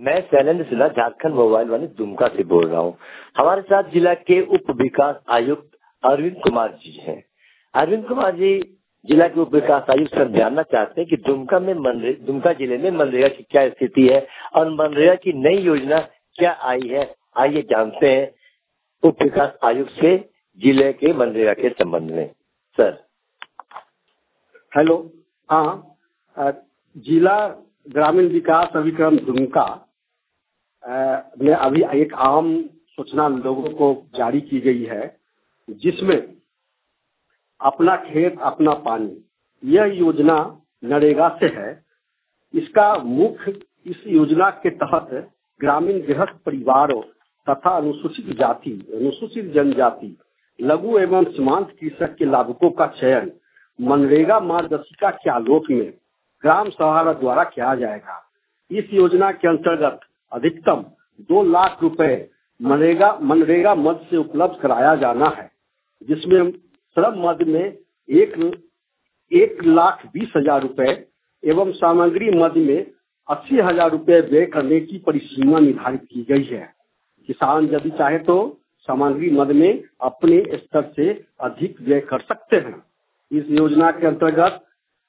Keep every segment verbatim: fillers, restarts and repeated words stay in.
मैं शैलेंद्र सिन्हा झारखंड मोबाइल वाले दुमका से बोल रहा हूँ। हमारे साथ जिला के उप विकास आयुक्त अरविंद कुमार जी हैं। अरविंद कुमार जी जिला के उप विकास आयुक्त सर जानना चाहते हैं कि दुमका में मनरेगा दुमका जिले में मनरेगा की क्या स्थिति है और मनरेगा की नई योजना क्या आई है। आइए जानते हैं उप विकास आयुक्त से जिले के मनरेगा के संबंध में। Sir hello. हाँ, जिला ग्रामीण विकास अभिक्रम दुमका में अभी एक आम सूचना लोगों को जारी की गई है, जिसमें अपना खेत अपना पानी यह योजना नरेगा से है। इसका मुख्य इस योजना के तहत ग्रामीण गृहस्थ परिवारों तथा अनुसूचित जाति अनुसूचित जनजाति लघु एवं सीमांत कृषक के लाभुकों का चयन मनरेगा मार्गदर्शिका के आलोक में ग्राम सभा द्वारा किया जाएगा। इस योजना के अंतर्गत अधिकतम दो लाख रुपए मनरेगा मनरेगा मद से उपलब्ध कराया जाना है, जिसमें श्रम मद में एक एक लाख बीस हजार रुपए एवं सामग्री मद में अस्सी हजार रुपए व्यय करने की परिसीमा निर्धारित की गई है। किसान यदि चाहे तो सामग्री मद में अपने स्तर से अधिक व्यय कर सकते हैं। इस योजना के अंतर्गत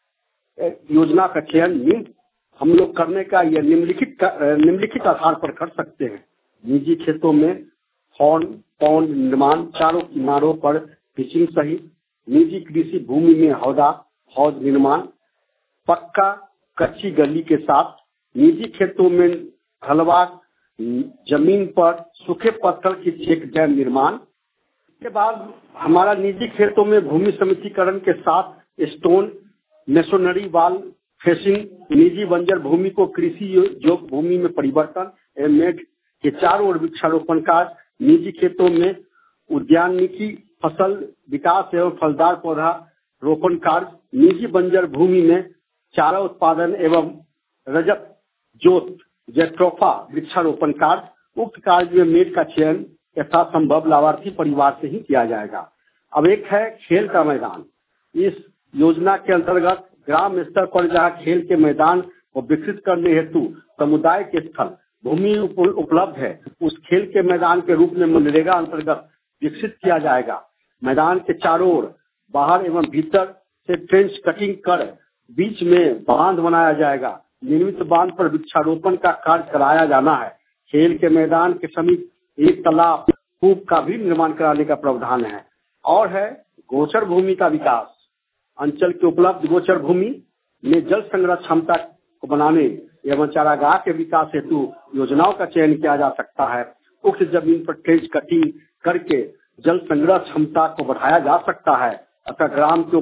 योजना का चयन निम्न हम लोग करने का यह निम्नलिखित निम्नलिखित आधार पर कर सकते हैं। निजी खेतों में हॉर्न पौंड निर्माण, चारों किनारों पर पिचिंग सहित निजी कृषि भूमि में हौदा हौद निर्माण, पक्का कच्ची गली के साथ निजी खेतों में ढलवा जमीन पर सूखे पत्थर की चेक डैम निर्माण। इसके बाद हमारा निजी खेतों में भूमि समितिकरण के साथ स्टोन मेसोनरी वाल फेसिंग, निजी बंजर भूमि को कृषि योग्य भूमि में परिवर्तन एवं मेड के चारों ओर वृक्षारोपण कार्य, निजी खेतों में उद्यानिकी फसल विकास एवं फलदार पौधा रोपण कार्य, निजी बंजर भूमि में चारा उत्पादन एवं रजत जोत जेट्रोफा वृक्षारोपण कार्य। उक्त कार्य में मेड का चयन यथासंभव लाभार्थी परिवार से ही किया जाएगा। अब एक है खेल का मैदान। इस योजना के अंतर्गत ग्राम स्तर पर जहाँ खेल के मैदान को विकसित करने हेतु समुदाय के स्थल भूमि उपलब्ध है, उस खेल के मैदान के रूप में मनरेगा अंतर्गत विकसित किया जाएगा। मैदान के चारों ओर बाहर एवं भीतर से ट्रेंच कटिंग कर बीच में बांध बनाया जाएगा। निर्मित बांध पर वृक्षारोपण का कार्य कराया जाना है। खेल के मैदान के समीप एक तालाब कूप का भी निर्माण कराने का प्रावधान है। और है गोचर भूमि का विकास। अंचल के उपलब्ध गोचर भूमि में जल संग्रह क्षमता को बनाने एवं चारागाह के विकास हेतु योजनाओं का चयन किया जा सकता है। उक्त जमीन पर ट्रेंच कटिंग करके जल संग्रह क्षमता को बढ़ाया जा सकता है। अतः ग्राम के